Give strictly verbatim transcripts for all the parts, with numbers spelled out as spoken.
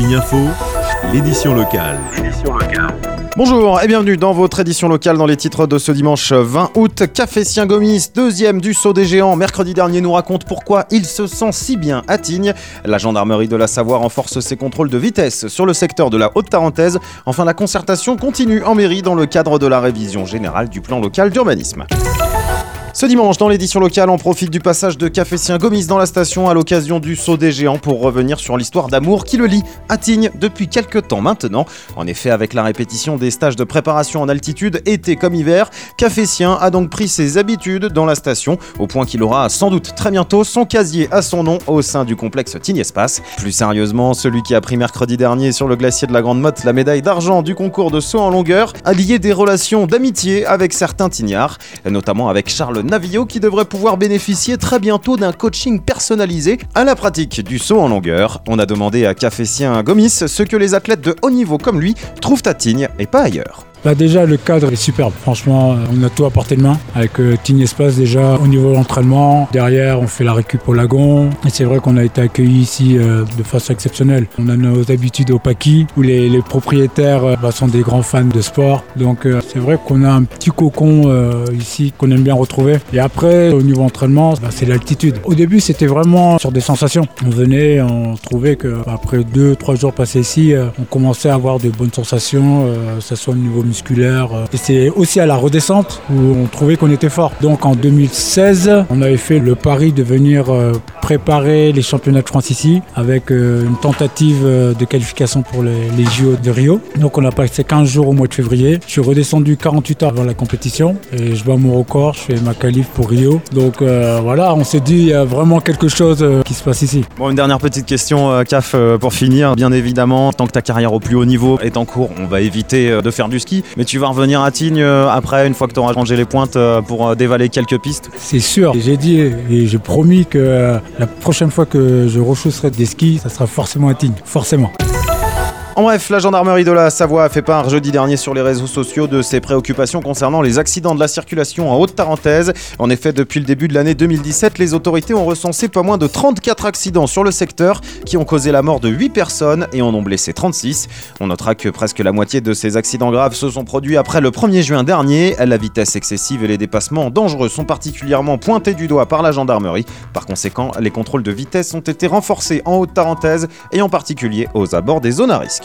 Tignes Info, l'édition locale. Bonjour et bienvenue dans votre édition locale dans les titres de ce dimanche vingt août. Café-Sien-Gomis, deuxième du saut des géants, mercredi dernier nous raconte pourquoi il se sent si bien à Tignes. La gendarmerie de la Savoie renforce ses contrôles de vitesse sur le secteur de la Haute-Tarentaise. Enfin, la concertation continue en mairie dans le cadre de la révision générale du plan local d'urbanisme. Ce dimanche, dans l'édition locale, on profite du passage de Café-Sien-Gomis dans la station à l'occasion du saut des géants pour revenir sur l'histoire d'amour qui le lie à Tignes depuis quelques temps maintenant. En effet, avec la répétition des stages de préparation en altitude, été comme hiver, Café-Sien a donc pris ses habitudes dans la station, au point qu'il aura sans doute très bientôt son casier à son nom au sein du complexe Tignes Espace. Plus sérieusement, celui qui a pris mercredi dernier sur le glacier de la Grande Motte la médaille d'argent du concours de saut en longueur a lié des relations d'amitié avec certains tignards, notamment avec Charles Navillot qui devrait pouvoir bénéficier très bientôt d'un coaching personnalisé à la pratique du saut en longueur. On a demandé à Café-Sien-Gomis ce que les athlètes de haut niveau comme lui trouvent à Tignes et pas ailleurs. Bah déjà le cadre est superbe, franchement on a tout à portée de main avec euh, Tignes Espace déjà au niveau de l'entraînement, derrière on fait la récup au lagon et c'est vrai qu'on a été accueillis ici euh, de façon exceptionnelle. On a nos habitudes au Paquis où les, les propriétaires euh, bah, sont des grands fans de sport, donc euh, c'est vrai qu'on a un petit cocon euh, ici qu'on aime bien retrouver. Et après au niveau entraînement bah, c'est l'altitude. Au début c'était vraiment sur des sensations, on venait, on trouvait qu'après deux trois jours passés ici euh, on commençait à avoir de bonnes sensations, euh, que ce soit au niveau musculaire. Et c'est aussi à la redescente où on trouvait qu'on était fort. Donc en deux mille seize, on avait fait le pari de venir préparer les championnats de France ici avec une tentative de qualification pour les, les J O de Rio. Donc on a passé quinze jours au mois de février. Je suis redescendu quarante-huit heures avant la compétition et je bats mon record, je fais ma qualif pour Rio. Donc euh, voilà, on s'est dit il y a vraiment quelque chose euh, qui se passe ici. Bon, une dernière petite question, euh, Caf, euh, pour finir. Bien évidemment, tant que ta carrière au plus haut niveau est en cours, on va éviter euh, de faire du ski. Mais tu vas revenir à Tignes euh, après, une fois que tu auras rangé les pointes euh, pour euh, dévaler quelques pistes. C'est sûr. J'ai dit et j'ai promis que euh, la prochaine fois que je rechausserai des skis, ça sera forcément à Tignes. Forcément. En bref, la gendarmerie de la Savoie a fait part jeudi dernier sur les réseaux sociaux de ses préoccupations concernant les accidents de la circulation en Haute-Tarentaise. En effet, depuis le début de l'année deux mille dix-sept, les autorités ont recensé pas moins de trente-quatre accidents sur le secteur qui ont causé la mort de huit personnes et en ont blessé trente-six. On notera que presque la moitié de ces accidents graves se sont produits après le premier juin dernier. La vitesse excessive et les dépassements dangereux sont particulièrement pointés du doigt par la gendarmerie. Par conséquent, les contrôles de vitesse ont été renforcés en Haute-Tarentaise et en particulier aux abords des zones à risque.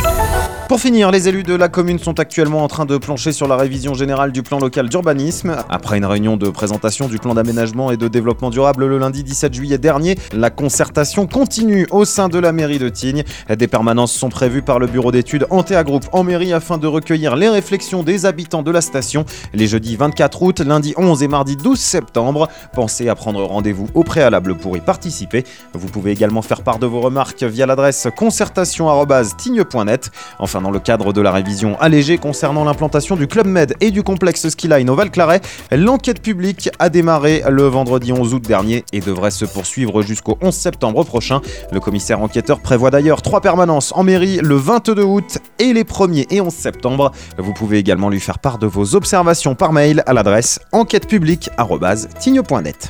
Pour finir, les élus de la commune sont actuellement en train de plancher sur la révision générale du plan local d'urbanisme. Après une réunion de présentation du plan d'aménagement et de développement durable le lundi dix-sept juillet dernier, la concertation continue au sein de la mairie de Tignes. Des permanences sont prévues par le bureau d'études Antea Group en mairie afin de recueillir les réflexions des habitants de la station les jeudis vingt-quatre août, lundi onze et mardi douze septembre. Pensez à prendre rendez-vous au préalable pour y participer. Vous pouvez également faire part de vos remarques via l'adresse concertation arobase tignes point net. Enfin, dans le cadre de la révision allégée concernant l'implantation du Club Med et du complexe Skiline au Val-Claret, l'enquête publique a démarré le vendredi onze août dernier et devrait se poursuivre jusqu'au onze septembre prochain. Le commissaire enquêteur prévoit d'ailleurs trois permanences en mairie le vingt-deux août et les premier et onze septembre. Vous pouvez également lui faire part de vos observations par mail à l'adresse enquête publique arobase tignes point net.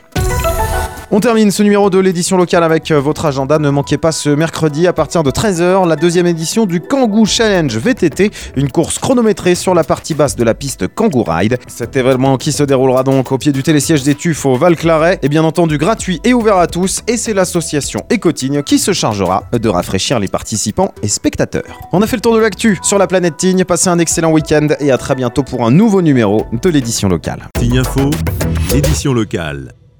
On termine ce numéro de l'édition locale avec votre agenda. Ne manquez pas ce mercredi à partir de treize heures la deuxième édition du Kangoo Challenge V T T, une course chronométrée sur la partie basse de la piste Kangoo Ride. Cet événement qui se déroulera donc au pied du télésiège des Tuffes au Val-Claret est bien entendu gratuit et ouvert à tous et c'est l'association Écotignes qui se chargera de rafraîchir les participants et spectateurs. On a fait le tour de l'actu sur la planète Tignes. Passez un excellent week-end et à très bientôt pour un nouveau numéro de l'édition locale. Tignes Info, édition locale.